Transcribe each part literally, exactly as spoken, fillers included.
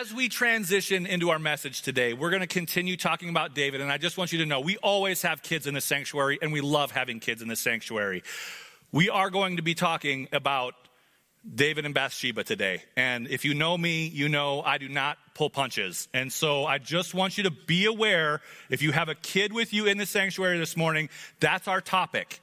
as we transition into our message today, we're going to continue talking about David. And I just want you to know, we always have kids in the sanctuary, and we love having kids in the sanctuary. We are going to be talking about David and Bathsheba today. And if you know me, you know I do not pull punches. And so I just want you to be aware, if you have a kid with you in the sanctuary this morning, that's our topic.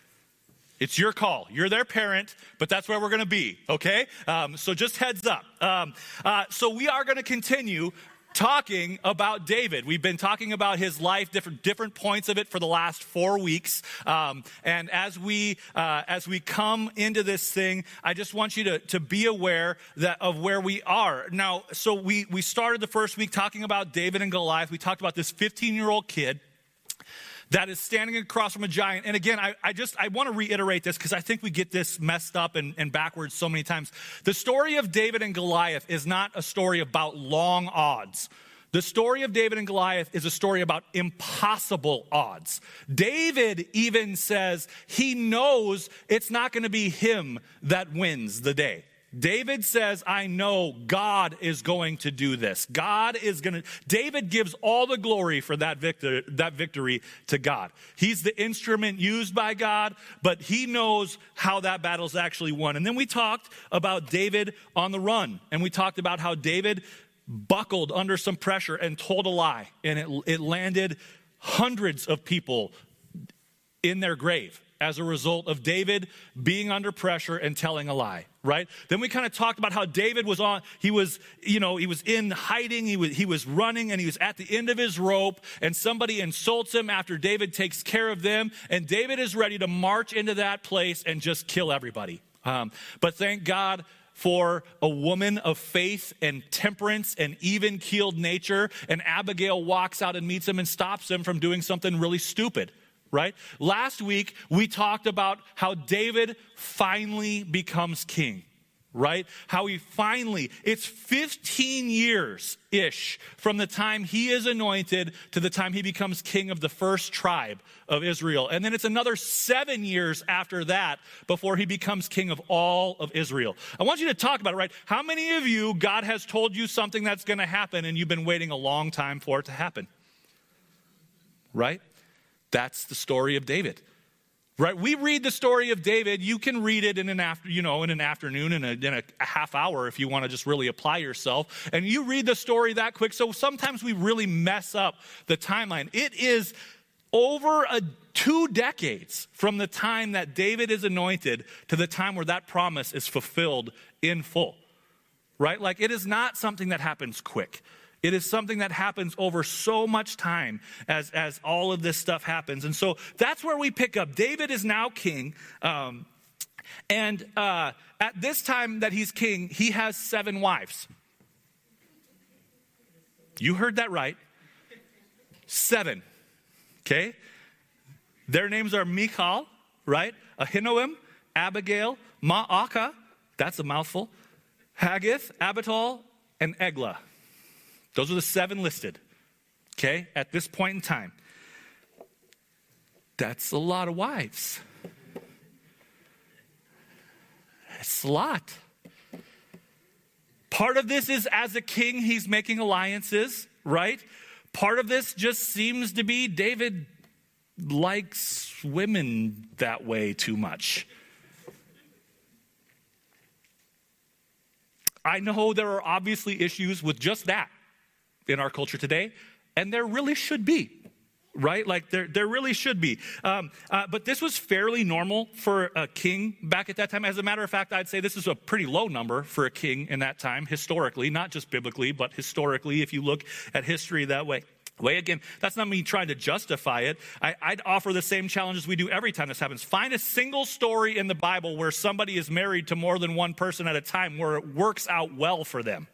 It's your call. You're their parent, but that's where we're going to be, okay? Um, so just heads up. Um, uh, so we are going to continue talking about David. We've been talking about his life, different different points of it for the last four weeks. Um, and as we uh, as we come into this thing, I just want you to, to be aware that of where we are. Now, so we, we started the first week talking about David and Goliath. We talked about this fifteen-year-old kid that is standing across from a giant. And again, I, I just, I want to reiterate this because I think we get this messed up and, and backwards so many times. The story of David and Goliath is not a story about long odds. The story of David and Goliath is a story about impossible odds. David even says he knows it's not going to be him that wins the day. David says, I know God is going to do this. God is going to, David gives all the glory for that victor, that victory to God. He's the instrument used by God, but he knows how that battle's actually won. And then we talked about David on the run, and we talked about how David buckled under some pressure and told a lie, and it, it landed hundreds of people in their grave as a result of David being under pressure and telling a lie, right? Then we kind of talked about how David was on, he was, you know, he was in hiding, he was, he was running, and he was at the end of his rope, and somebody insults him after David takes care of them, and David is ready to march into that place and just kill everybody. Um, but thank God for a woman of faith and temperance and even-keeled nature, and Abigail walks out and meets him and stops him from doing something really stupid. Right? Last week, we talked about how David finally becomes king, right? How he finally, it's fifteen years-ish from the time he is anointed to the time he becomes king of the first tribe of Israel. And then it's another seven years after that before he becomes king of all of Israel. I want you to talk about it, right? How many of you, God has told you something that's going to happen and you've been waiting a long time for it to happen? Right? That's the story of David, right? We read the story of David. You can read it in an after, you know, in an afternoon, in a, in a half hour, if you want to just really apply yourself. And you read the story that quick. So sometimes we really mess up the timeline. It is over a two decades from the time that David is anointed to the time where that promise is fulfilled in full, right? Like, it is not something that happens quick. It is something that happens over so much time as, as all of this stuff happens. And so that's where we pick up. David is now king. Um, and uh, at this time that he's king, he has seven wives. You heard that right. Seven. Okay? Their names are Michal, right? Ahinoam, Abigail, Ma'akah, that's a mouthful, Haggith, Abital, and Eglah. Those are the seven listed, okay, at this point in time. That's a lot of wives. It's a lot. Part of this is, as a king, he's making alliances, right? Part of this just seems to be David likes women that way too much. I know there are obviously issues with just that in our culture today, and there really should be, right? Like there, there really should be. Um, uh, but this was fairly normal for a king back at that time. As a matter of fact, I'd say this is a pretty low number for a king in that time, historically, not just biblically, but historically, if you look at history that way. Way again, that's not me trying to justify it. I, I'd offer the same challenge as we do every time this happens. Find a single story in the Bible where somebody is married to more than one person at a time where it works out well for them.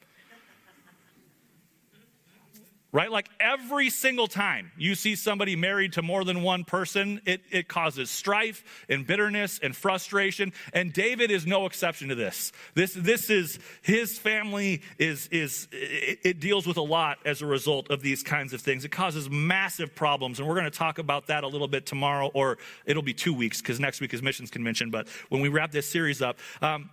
Right? Like every single time you see somebody married to more than one person, it, it causes strife and bitterness and frustration. And David is no exception to this. This, this is, his family is, is it, it deals with a lot as a result of these kinds of things. It causes massive problems. And we're going to talk about that a little bit tomorrow, or it'll be two weeks because next week is Missions Convention. But when we wrap this series up, um,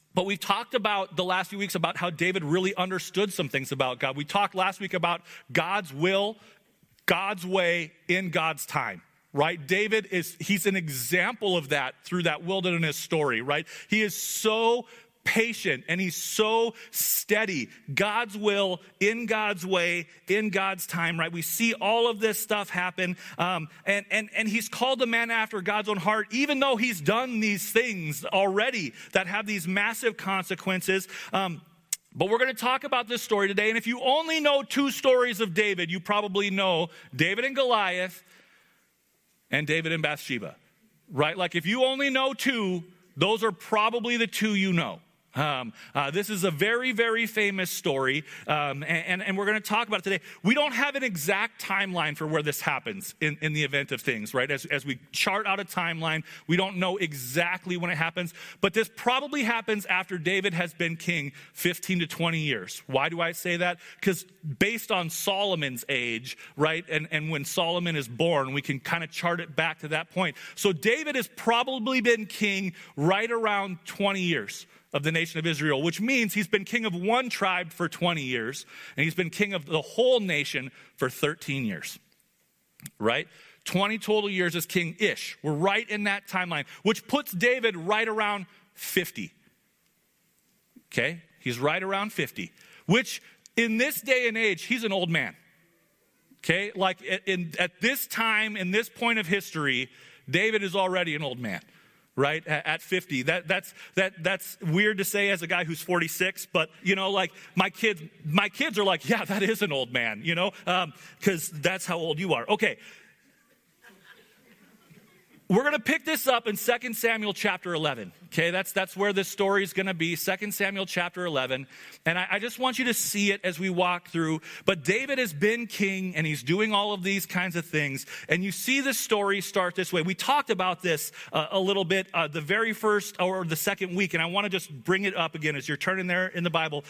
But we've talked about the last few weeks about how David really understood some things about God. We talked last week about God's will, God's way, in God's time, right? David is, he's an example of that through that wilderness story, right? He is so patient and he's so steady. God's will, in God's way, in God's time, right? We see all of this stuff happen. Um, and, and, and he's called a man after God's own heart, even though he's done these things already that have these massive consequences. Um, But we're going to talk about this story today. And if you only know two stories of David, you probably know David and Goliath and David and Bathsheba, right? Like if you only know two, those are probably the two you know. Um, uh, this is a very, very famous story, um, and, and, and we're going to talk about it today. We don't have an exact timeline for where this happens in, in the event of things, right? As, as we chart out a timeline, we don't know exactly when it happens, but this probably happens after David has been king fifteen to twenty years. Why do I say that? Because based on Solomon's age, right, and, and when Solomon is born, we can kind of chart it back to that point. So David has probably been king right around twenty years of the nation of Israel, which means he's been king of one tribe for twenty years, and he's been king of the whole nation for thirteen years, right? twenty total years as king-ish. We're right in that timeline, which puts David right around fifty, okay? He's right around fifty, which in this day and age, he's an old man, okay? Like in, at this time, in this point of history, David is already an old man. Right, at fifty. That, that's, that, that's weird to say as a guy who's forty-six, but, you know, like, my kids, my kids are like, yeah, that is an old man, you know, because um, that's how old you are. Okay. We're going to pick this up in Second Samuel chapter eleven, okay? That's that's where this story is going to be, Second Samuel chapter eleven. And I, I just want you to see it as we walk through. But David has been king, and he's doing all of these kinds of things. And you see the story start this way. We talked about this uh, a little bit uh, the very first or the second week, and I want to just bring it up again as you're turning there in the Bible.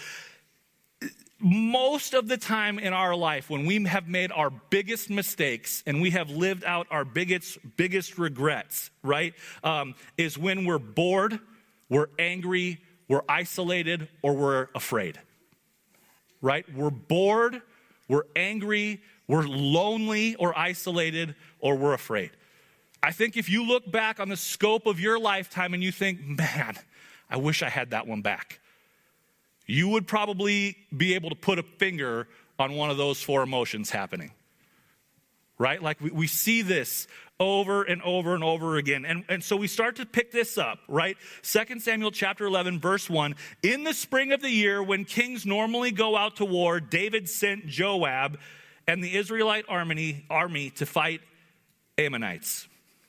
Most of the time in our life, when we have made our biggest mistakes and we have lived out our biggest, biggest regrets, right, um, is when we're bored, we're angry, we're isolated, or we're afraid, right? We're bored, we're angry, we're lonely or isolated, or we're afraid. I think if you look back on the scope of your lifetime and you think, man, I wish I had that one back, you would probably be able to put a finger on one of those four emotions happening, right? Like we, we see this over and over and over again. And, and so we start to pick this up, right? Second Samuel chapter eleven, verse one. In the spring of the year, when kings normally go out to war, David sent Joab and the Israelite army, army to fight Ammonites.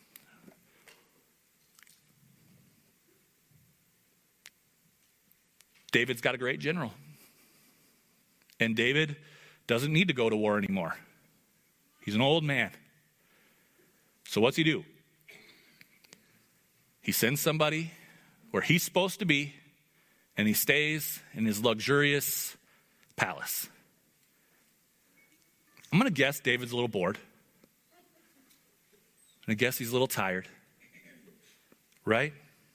David's got a great general. And David doesn't need to go to war anymore. He's an old man. So what's he do? He sends somebody where he's supposed to be, and he stays in his luxurious palace. I'm going to guess David's a little bored. I'm going to guess he's a little tired. Right?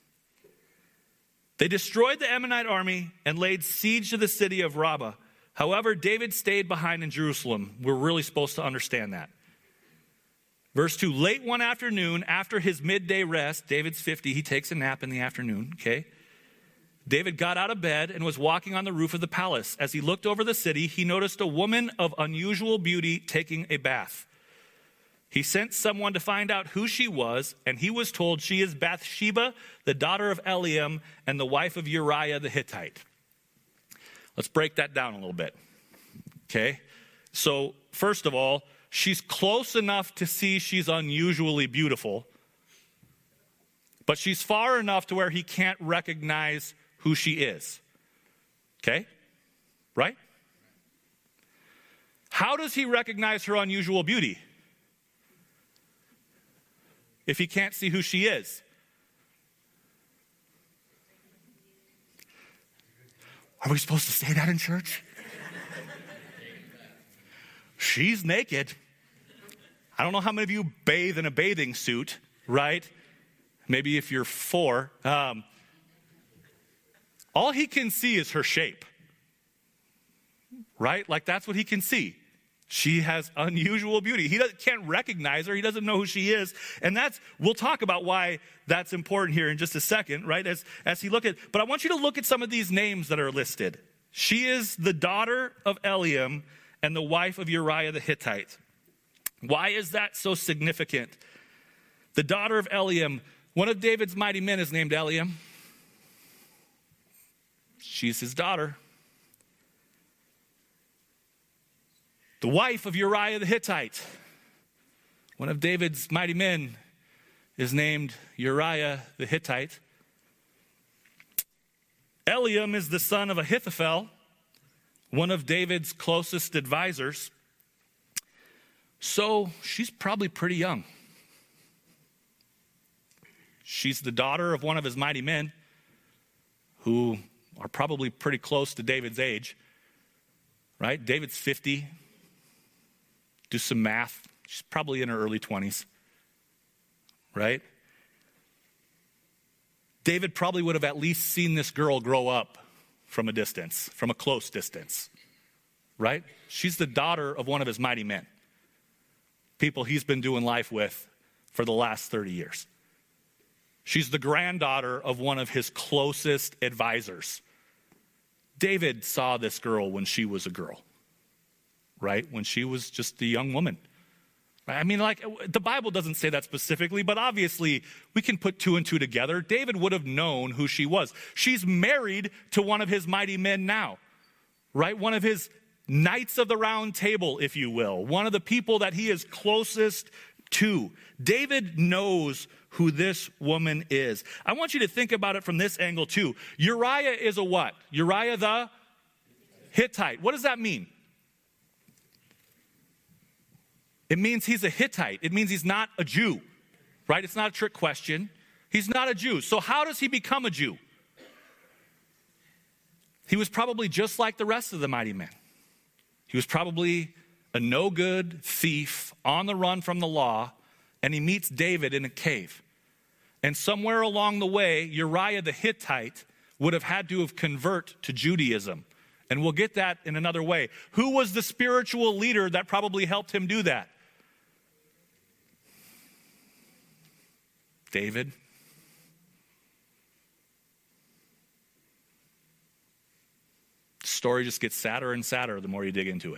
They destroyed the Ammonite army and laid siege to the city of Rabbah. However, David stayed behind in Jerusalem. We're really supposed to understand that. Verse two, late one afternoon, after his midday rest, David's fifty, he takes a nap in the afternoon, okay? David got out of bed and was walking on the roof of the palace. As he looked over the city, he noticed a woman of unusual beauty taking a bath. He sent someone to find out who she was, and he was told she is Bathsheba, the daughter of Eliam, and the wife of Uriah the Hittite. Let's break that down a little bit, okay? So, first of all, she's close enough to see she's unusually beautiful, but she's far enough to where he can't recognize who she is, okay? Right? How does he recognize her unusual beauty if he can't see who she is? Are we supposed to say that in church? She's naked. I don't know how many of you bathe in a bathing suit, right? Maybe if you're four. Um, all he can see is her shape, right? Like that's what he can see. She has unusual beauty. He can't recognize her. He doesn't know who she is. And that's, we'll talk about why that's important here in just a second, right? As, as he look at, but I want you to look at some of these names that are listed. She is the daughter of Eliam and the wife of Uriah the Hittite. Why is that so significant? The daughter of Eliam, one of David's mighty men is named Eliam. She's his daughter. The wife of Uriah the Hittite, one of David's mighty men, is named Uriah the Hittite. Eliam is the son of Ahithophel, one of David's closest advisors. So she's probably pretty young. She's the daughter of one of his mighty men who are probably pretty close to David's age, right? David's fifty. Do some math. She's probably in her early twenties, right? David probably would have at least seen this girl grow up from a distance, from a close distance, right? She's the daughter of one of his mighty men, people he's been doing life with for the last thirty years. She's the granddaughter of one of his closest advisors. David saw this girl when she was a girl, right? When she was just a young woman. I mean, like, the Bible doesn't say that specifically, but obviously we can put two and two together. David would have known who she was. She's married to one of his mighty men now, right? One of his knights of the round table, if you will. One of the people that he is closest to. David knows who this woman is. I want you to think about it from this angle too. Uriah is a what? Uriah the Hittite. What does that mean? It means he's a Hittite. It means he's not a Jew, right? It's not a trick question. He's not a Jew. So how does he become a Jew? He was probably just like the rest of the mighty men. He was probably a no-good thief on the run from the law, and he meets David in a cave. And somewhere along the way, Uriah the Hittite would have had to have convert to Judaism. And we'll get that in another way. Who was the spiritual leader that probably helped him do that? David. The story just gets sadder and sadder the more you dig into it.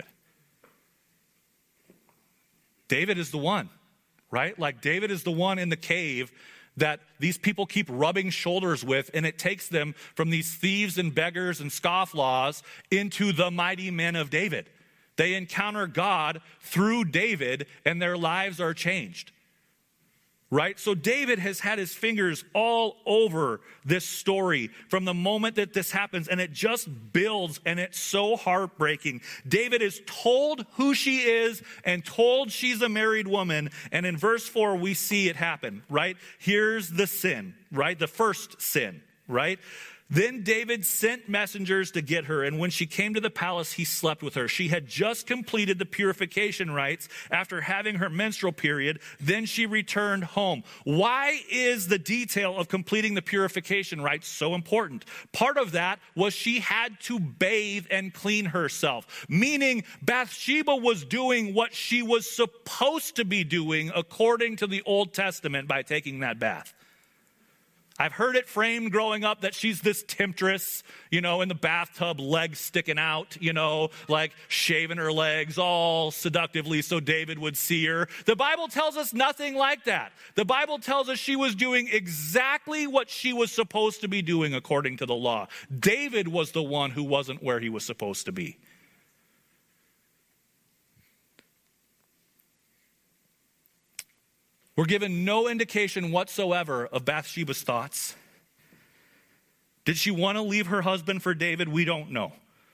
David is the one, right? Like David is the one in the cave that these people keep rubbing shoulders with, and it takes them from these thieves and beggars and scofflaws into the mighty men of David. They encounter God through David, and their lives are changed. Right? So David has had his fingers all over this story from the moment that this happens, and it just builds, and it's so heartbreaking. David is told who she is and told she's a married woman, and in verse four we see it happen, right? Here's the sin, right? The first sin, right? Then David sent messengers to get her, and when she came to the palace, he slept with her. She had just completed the purification rites after having her menstrual period. Then she returned home. Why is the detail of completing the purification rites so important? Part of that was she had to bathe and clean herself, meaning Bathsheba was doing what she was supposed to be doing according to the Old Testament by taking that bath. I've heard it framed growing up that she's this temptress, you know, in the bathtub, legs sticking out, you know, like shaving her legs all seductively so David would see her. The Bible tells us nothing like that. The Bible tells us she was doing exactly what she was supposed to be doing according to the law. David was the one who wasn't where he was supposed to be. We're given no indication whatsoever of Bathsheba's thoughts. Did she want to leave her husband for David? We don't know.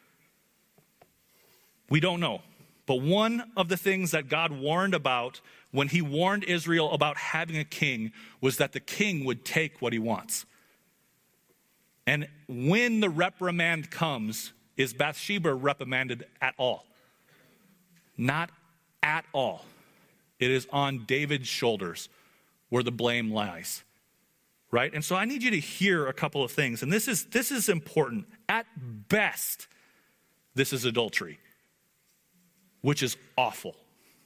We don't know. But one of the things that God warned about when he warned Israel about having a king was that the king would take what he wants. And when the reprimand comes, is Bathsheba reprimanded at all? Not at all. It is on David's shoulders where the blame lies, right? And so I need you to hear a couple of things. And this is this is important. At best, this is adultery, which is awful.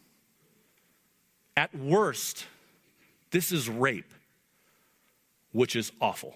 At worst, this is rape, which is awful.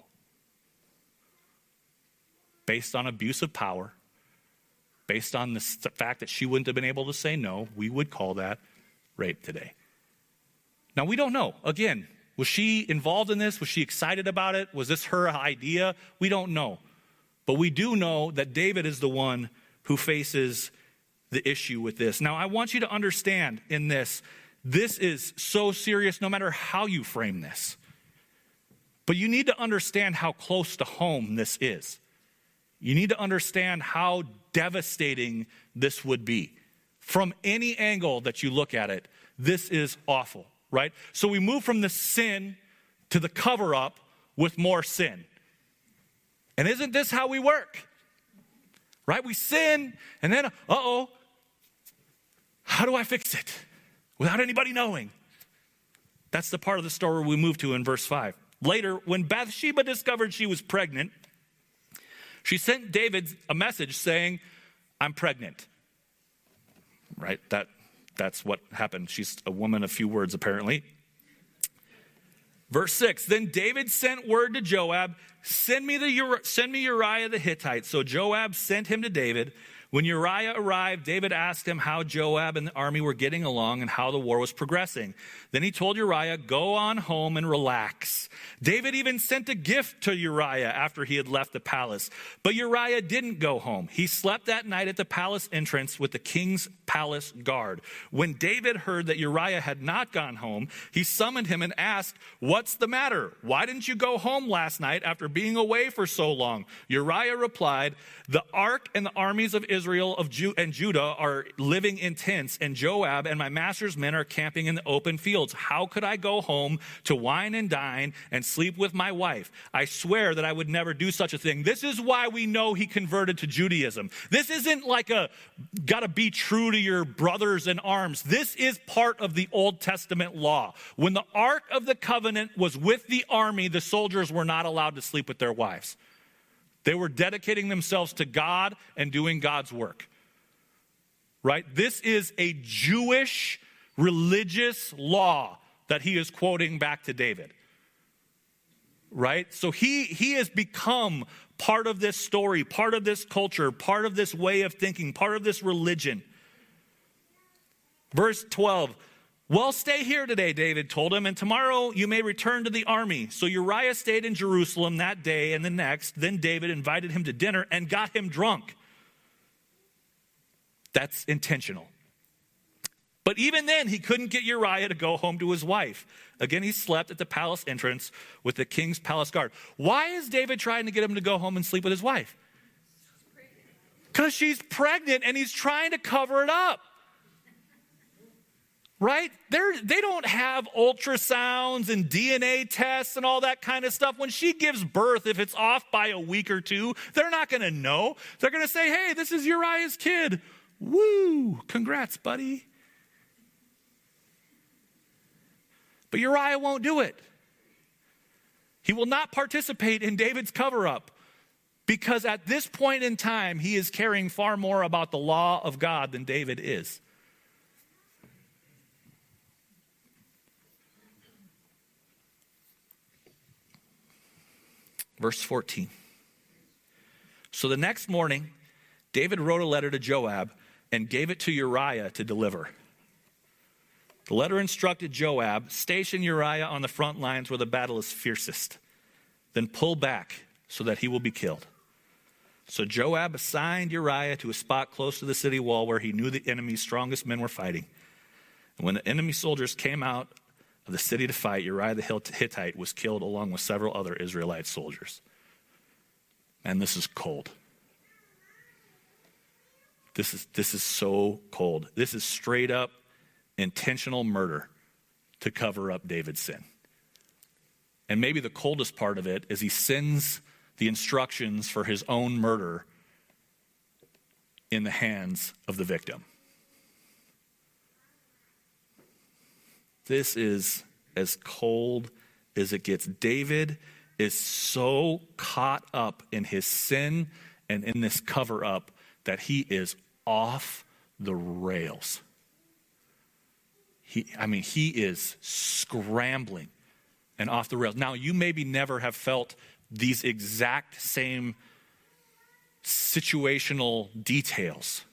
Based on abuse of power, based on the fact that she wouldn't have been able to say no, we would call that rape today. Now, we don't know. Again, was she involved in this? Was she excited about it? Was this her idea? We don't know. But we do know that David is the one who faces the issue with this. Now, I want you to understand in this, this is so serious no matter how you frame this. But you need to understand how close to home this is. You need to understand how devastating this would be. From any angle that you look at it, this is awful, right? So we move from the sin to the cover-up with more sin. And isn't this how we work? Right? We sin, and then, uh-oh, how do I fix it? Without anybody knowing. That's the part of the story we move to in verse five. Later, when Bathsheba discovered she was pregnant, she sent David a message saying, I'm pregnant. Right? That, that's what happened. She's a woman of few words, apparently. Verse six, then David sent word to Joab, send me, the, send me Uriah the Hittite. So Joab sent him to David. When Uriah arrived, David asked him how Joab and the army were getting along and how the war was progressing. Then he told Uriah, go on home and relax. David even sent a gift to Uriah after he had left the palace. But Uriah didn't go home. He slept that night at the palace entrance with the king's palace guard. When David heard that Uriah had not gone home, he summoned him and asked, what's the matter? Why didn't you go home last night after being away for so long? Uriah replied, the ark and the armies of Israel Israel of Ju- and Judah are living in tents, and Joab and my master's men are camping in the open fields. How could I go home to wine and dine and sleep with my wife? I swear that I would never do such a thing. This is why we know he converted to Judaism. This isn't like a gotta be true to your brothers in arms. This is part of the Old Testament law. When the Ark of the Covenant was with the army, the soldiers were not allowed to sleep with their wives. They were dedicating themselves to God and doing God's work, right? This is a Jewish religious law that he is quoting back to David, right? So he, he has become part of this story, part of this culture, part of this way of thinking, part of this religion. Verse twelve, well, stay here today, David told him, and tomorrow you may return to the army. So Uriah stayed in Jerusalem that day and the next. Then David invited him to dinner and got him drunk. That's intentional. But even then, he couldn't get Uriah to go home to his wife. Again, he slept at the palace entrance with the king's palace guard. Why is David trying to get him to go home and sleep with his wife? Because she's pregnant and he's trying to cover it up. Right? They're, they don't have ultrasounds and D N A tests and all that kind of stuff. When she gives birth, if it's off by a week or two, they're not going to know. They're going to say, hey, this is Uriah's kid. Woo, congrats, buddy. But Uriah won't do it. He will not participate in David's cover-up because at this point in time, he is caring far more about the law of God than David is. Verse fourteen. So the next morning, David wrote a letter to Joab and gave it to Uriah to deliver. The letter instructed Joab, station Uriah on the front lines where the battle is fiercest, then pull back so that he will be killed. So Joab assigned Uriah to a spot close to the city wall where he knew the enemy's strongest men were fighting. And when the enemy soldiers came out of the city to fight, Uriah the Hittite was killed along with several other Israelite soldiers. And this is cold. This is, this is so cold. This is straight up intentional murder to cover up David's sin. And maybe the coldest part of it is he sends the instructions for his own murder in the hands of the victim. This is as cold as it gets. David is so caught up in his sin and in this cover up that he is off the rails. He, I mean, he is scrambling and off the rails. Now, you maybe never have felt these exact same situational details.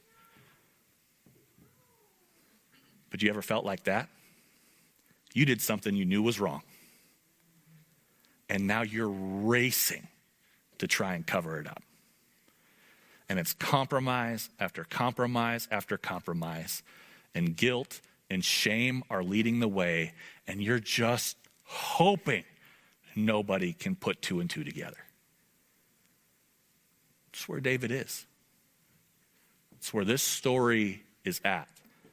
But you ever felt like that? You did something you knew was wrong. And now you're racing to try and cover it up. And it's compromise after compromise after compromise. And guilt and shame are leading the way. And you're just hoping nobody can put two and two together. That's where David is. It's where this story is at.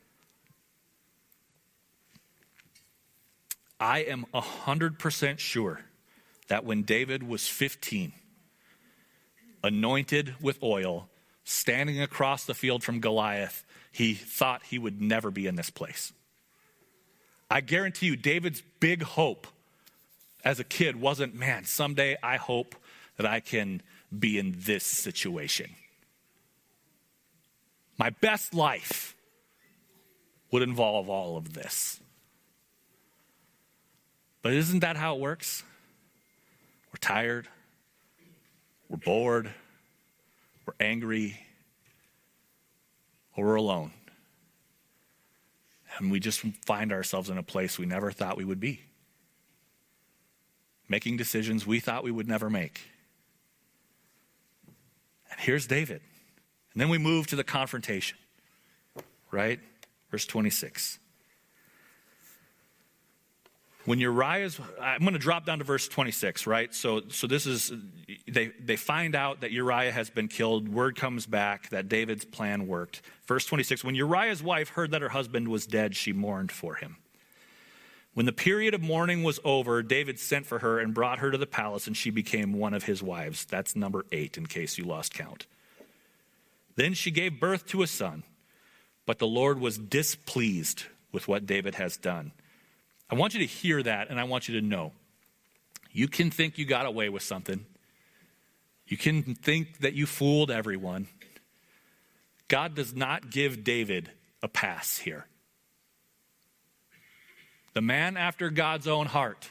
I am one hundred percent sure that when David was fifteen, anointed with oil, standing across the field from Goliath, he thought he would never be in this place. I guarantee you, David's big hope as a kid wasn't, man, someday I hope that I can be in this situation. My best life would involve all of this. But isn't that how it works? We're tired. We're bored. We're angry. Or we're alone. And we just find ourselves in a place we never thought we would be. Making decisions we thought we would never make. And here's David. And then we move to the confrontation. Right? Verse twenty-six. When Uriah's, I'm going to drop down to verse twenty-six, right? So, so this is, they, they find out that Uriah has been killed. Word comes back that David's plan worked. Verse twenty-six, when Uriah's wife heard that her husband was dead, she mourned for him. When the period of mourning was over, David sent for her and brought her to the palace, and she became one of his wives. That's number eight, in case you lost count. Then she gave birth to a son, but the Lord was displeased with what David has done. I want you to hear that, and I want you to know. You can think you got away with something. You can think that you fooled everyone. God does not give David a pass here. The man after God's own heart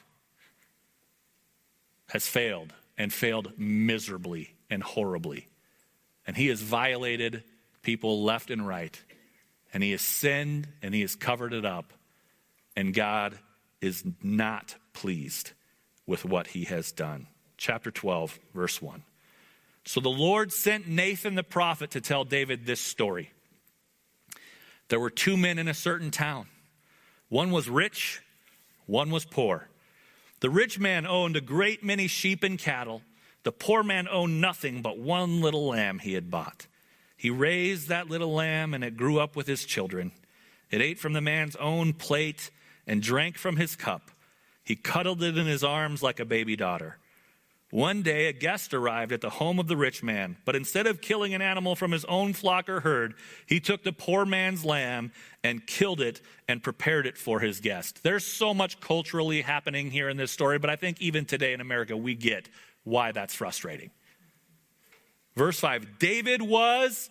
has failed, and failed miserably and horribly. And he has violated people left and right. And he has sinned, and he has covered it up. And God is not pleased with what he has done. Chapter twelve, verse one. So the Lord sent Nathan the prophet to tell David this story. There were two men in a certain town. One was rich, one was poor. The rich man owned a great many sheep and cattle. The poor man owned nothing but one little lamb he had bought. He raised that little lamb, and it grew up with his children. It ate from the man's own plate and drank from his cup. He cuddled it in his arms like a baby daughter. One day a guest arrived at the home of the rich man, but instead of killing an animal from his own flock or herd, he took the poor man's lamb and killed it and prepared it for his guest. There's so much culturally happening here in this story, but I think even today in America we get why that's frustrating. Verse five, David was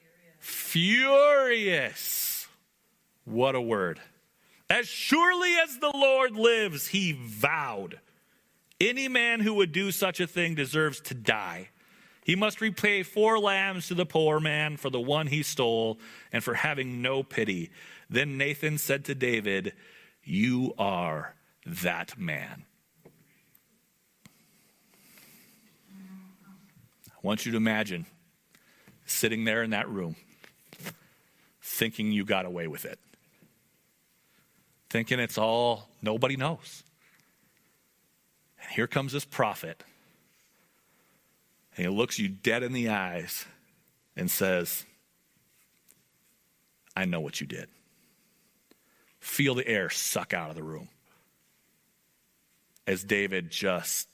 furious. What a word. As surely as the Lord lives, he vowed, any man who would do such a thing deserves to die. He must repay four lambs to the poor man for the one he stole and for having no pity. Then Nathan said to David, you are that man. I want you to imagine sitting there in that room, thinking you got away with it. Thinking it's all, nobody knows. And here comes this prophet. And he looks you dead in the eyes and says, I know what you did. Feel the air suck out of the room as David just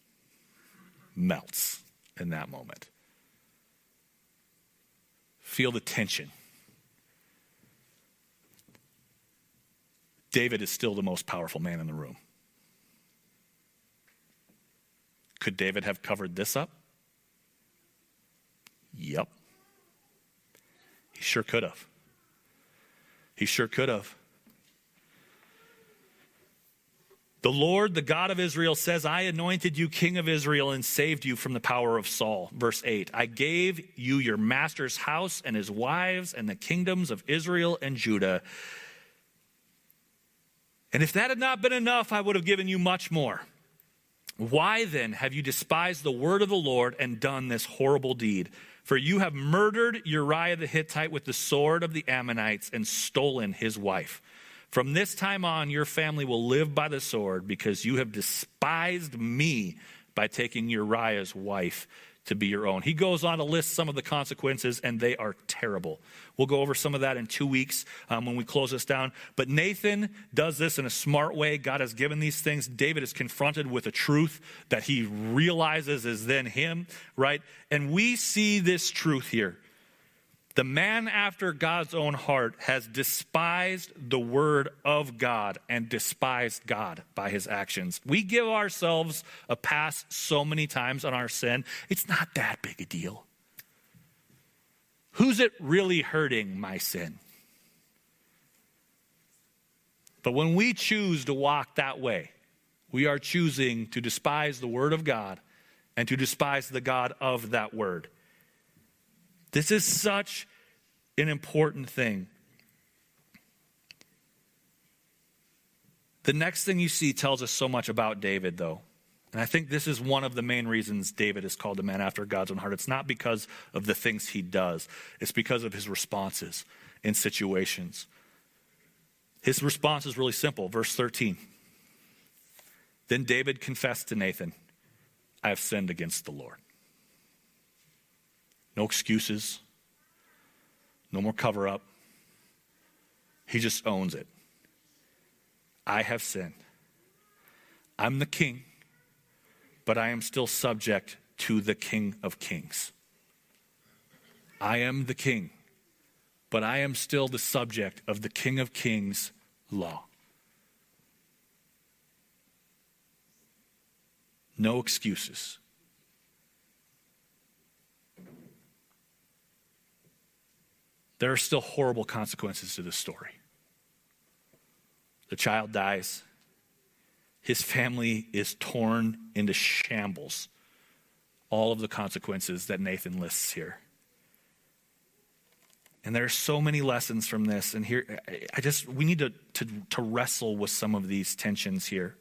melts in that moment. Feel the tension. David is still the most powerful man in the room. Could David have covered this up? Yep. He sure could have. He sure could have. The Lord, the God of Israel, says, I anointed you king of Israel and saved you from the power of Saul. Verse eight, I gave you your master's house and his wives and the kingdoms of Israel and Judah. And if that had not been enough, I would have given you much more. Why then have you despised the word of the Lord and done this horrible deed? For you have murdered Uriah the Hittite with the sword of the Ammonites and stolen his wife. From this time on, your family will live by the sword because you have despised me by taking Uriah's wife to be your own. He goes on to list some of the consequences, and they are terrible. We'll go over some of that in two weeks um, when we close this down. But Nathan does this in a smart way. God has given these things. David is confronted with a truth that he realizes is then him, right? And we see this truth here. The man after God's own heart has despised the word of God and despised God by his actions. We give ourselves a pass so many times on our sin. It's not that big a deal. Who's it really hurting, my sin? But when we choose to walk that way, we are choosing to despise the word of God and to despise the God of that word. This is such an important thing. The next thing you see tells us so much about David, though. And I think this is one of the main reasons David is called a man after God's own heart. It's not because of the things he does. It's because of his responses in situations. His response is really simple. Verse thirteen. Then David confessed to Nathan, I have sinned against the Lord. No excuses. No more cover up. He just owns it. I have sinned. I'm the king, but I am still subject to the King of Kings. I am the king, but I am still the subject of the King of Kings' law. No excuses. There are still horrible consequences to this story. The child dies. His family is torn into shambles. All of the consequences that Nathan lists here. And there are so many lessons from this. And here, I just, we need to, to, to wrestle with some of these tensions here.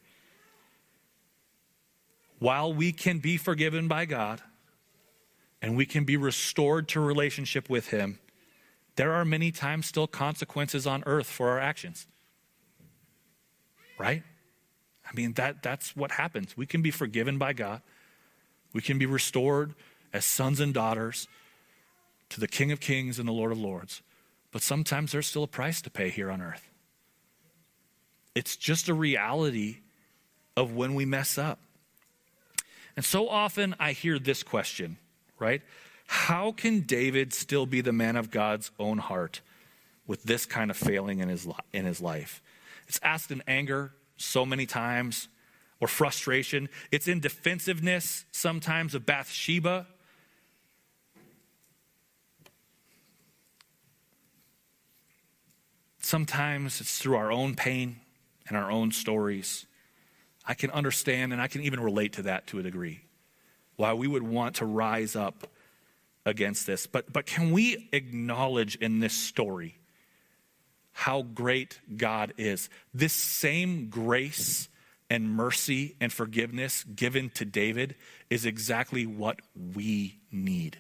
While we can be forgiven by God and we can be restored to relationship with him, there are many times still consequences on earth for our actions. Right? I mean, that that's what happens. We can be forgiven by God. We can be restored as sons and daughters to the King of Kings and the Lord of Lords. But sometimes there's still a price to pay here on earth. It's just a reality of when we mess up. And so often I hear this question, right? How can David still be the man of God's own heart with this kind of failing in his in his life? It's asked in anger so many times, or frustration. It's in defensiveness sometimes of Bathsheba. Sometimes it's through our own pain and our own stories. I can understand and I can even relate to that to a degree. Why we would want to rise up against this. But, but can we acknowledge in this story how great God is? This same grace and mercy and forgiveness given to David is exactly what we need.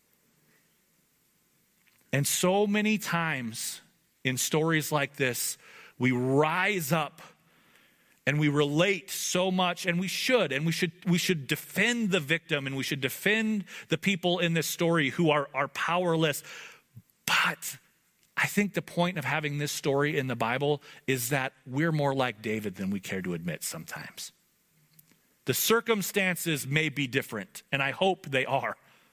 And so many times in stories like this, we rise up and we relate so much, and we should, and we should we should defend the victim, and we should defend the people in this story who are, are powerless. But I think the point of having this story in the Bible is that we're more like David than we care to admit sometimes. The circumstances may be different, and I hope they are.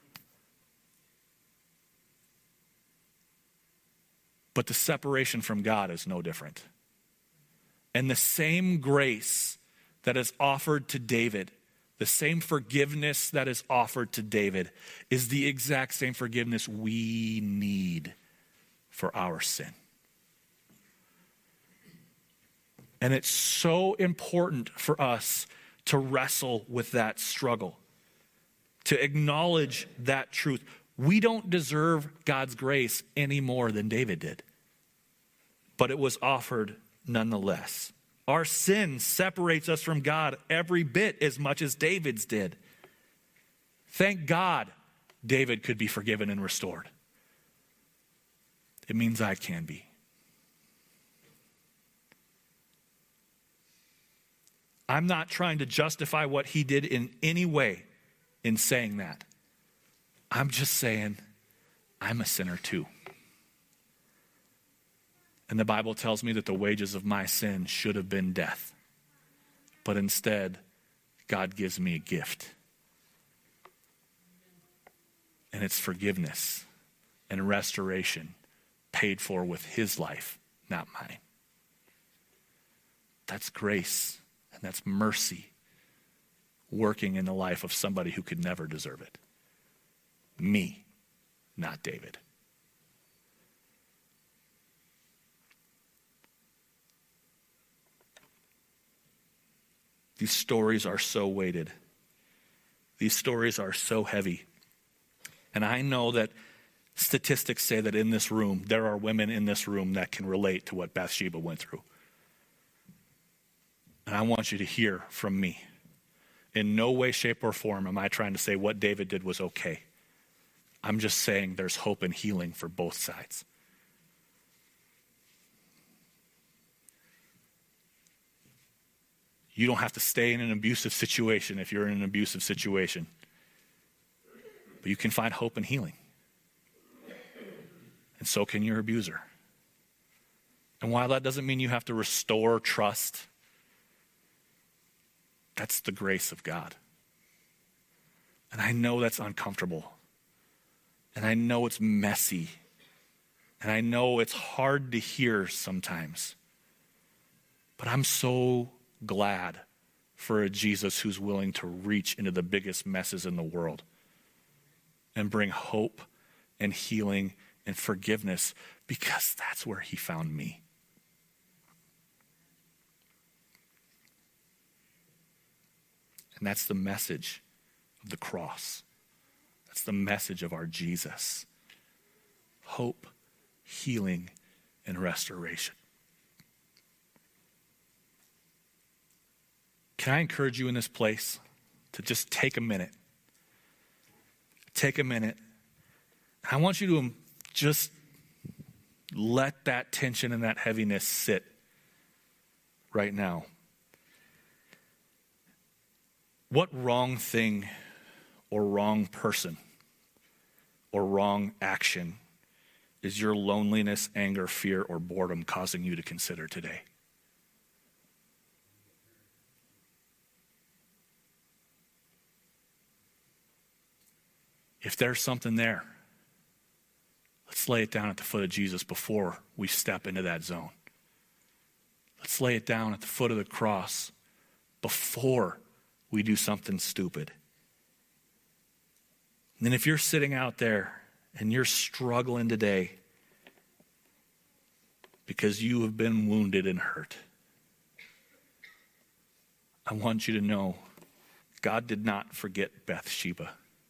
But the separation from God is no different. And the same grace that is offered to David the same forgiveness that is offered to David is the exact same forgiveness we need for our sin. And it's so important for us to wrestle with that struggle, to acknowledge that truth. We don't deserve God's grace any more than David did, but it was offered nonetheless. Our sin separates us from God every bit as much as David's did. Thank God David could be forgiven and restored. It means I can be. I'm not trying to justify what he did in any way in saying that. I'm just saying I'm a sinner too. And the Bible tells me that the wages of my sin should have been death. But instead, God gives me a gift. And it's forgiveness and restoration paid for with his life, not mine. That's grace and that's mercy working in the life of somebody who could never deserve it. Me, not David. These stories are so weighted. These stories are so heavy. And I know that statistics say that in this room, there are women in this room that can relate to what Bathsheba went through. And I want you to hear from me. In no way, shape, or form am I trying to say what David did was okay. I'm just saying there's hope and healing for both sides. You don't have to stay in an abusive situation if you're in an abusive situation. But you can find hope and healing. And so can your abuser. And while that doesn't mean you have to restore trust, that's the grace of God. And I know that's uncomfortable. And I know it's messy. And I know it's hard to hear sometimes. But I'm so glad for a Jesus who's willing to reach into the biggest messes in the world and bring hope and healing and forgiveness, because that's where he found me. And that's the message of the cross. That's the message of our Jesus. Hope, healing, and restoration. Can I encourage you in this place to just take a minute? Take a minute. I want you to just let that tension and that heaviness sit right now. What wrong thing or wrong person or wrong action is your loneliness, anger, fear, or boredom causing you to consider today? If there's something there, let's lay it down at the foot of Jesus before we step into that zone. Let's lay it down at the foot of the cross before we do something stupid. And then if you're sitting out there and you're struggling today because you have been wounded and hurt, I want you to know God did not forget Bathsheba.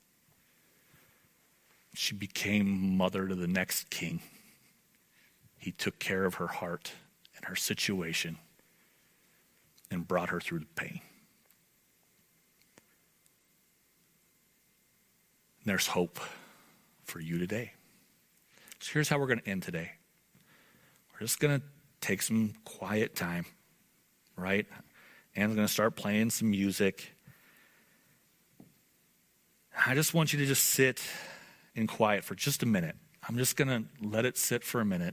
She became mother to the next king. He took care of her heart and her situation and brought her through the pain. And there's hope for you today. So here's how we're going to end today. We're just going to take some quiet time, right? Anne's going to start playing some music. I just want you to just sit in quiet for just a minute. I'm just going to let it sit for a minute.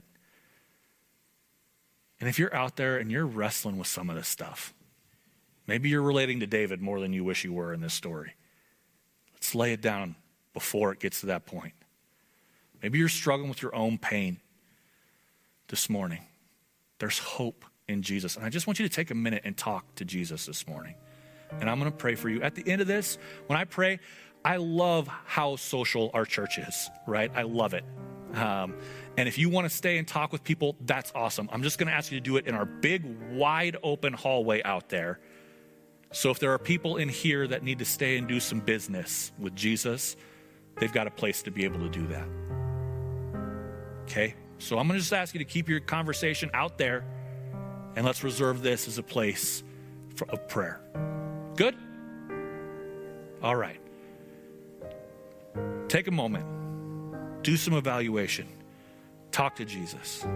And if you're out there and you're wrestling with some of this stuff, maybe you're relating to David more than you wish you were in this story. Let's lay it down before it gets to that point. Maybe you're struggling with your own pain this morning. There's hope in Jesus. And I just want you to take a minute and talk to Jesus this morning. and I'm going to pray for you. At the end of this, when I pray, I love how social our church is, right? I love it. Um, and if you want to stay and talk with people, that's awesome. I'm just going to ask you to do it in our big, wide open hallway out there. So if there are people in here that need to stay and do some business with Jesus, they've got a place to be able to do that. Okay? So I'm going to just ask you to keep your conversation out there, and let's reserve this as a place for, of prayer. Good? All right. Take a moment. Do some evaluation. Talk to Jesus.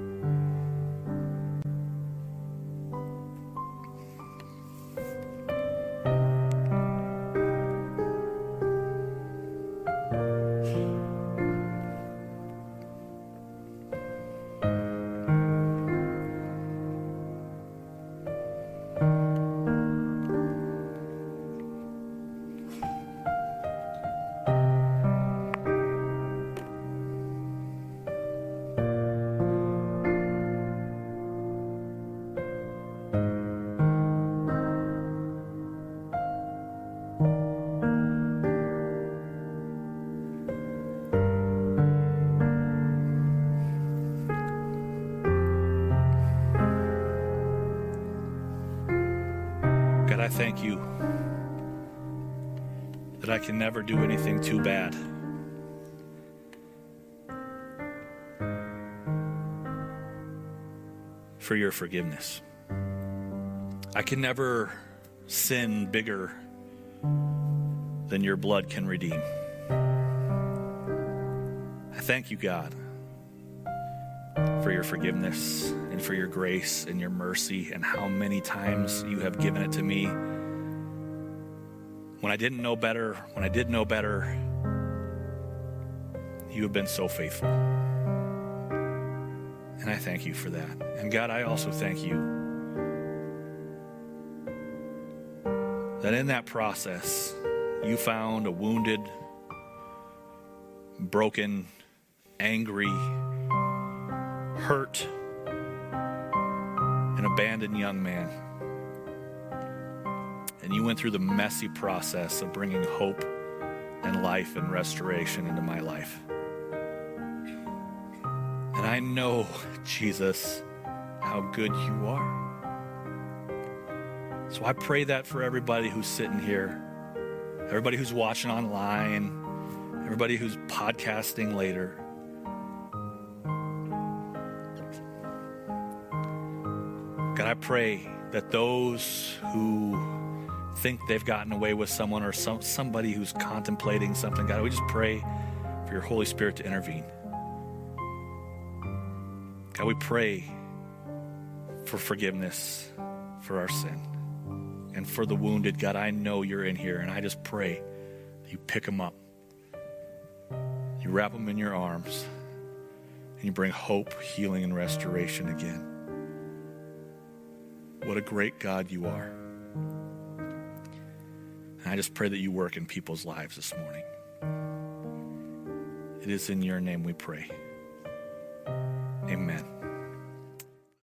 God, I thank you that I can never do anything too bad. For your forgiveness. I can never sin bigger than your blood can redeem. I thank you, God, for your forgiveness and for your grace and your mercy and how many times you have given it to me. When I didn't know better, when I did know better, you have been so faithful. And I thank you for that. And God, I also thank you that in that process, you found a wounded, broken, angry, hurt, and abandoned young man. And you went through the messy process of bringing hope and life and restoration into my life. And I know, Jesus, how good you are. So I pray that for everybody who's sitting here, everybody who's watching online, everybody who's podcasting later. God, I pray that those who think they've gotten away with someone or some, somebody who's contemplating something, God, we just pray for your Holy Spirit to intervene. God, we pray for forgiveness for our sin and for the wounded. God, I know you're in here, and I just pray that you pick them up. You wrap them in your arms, and you bring hope, healing, and restoration again. What a great God you are. And I just pray that you work in people's lives this morning. It is in your name we pray. Amen.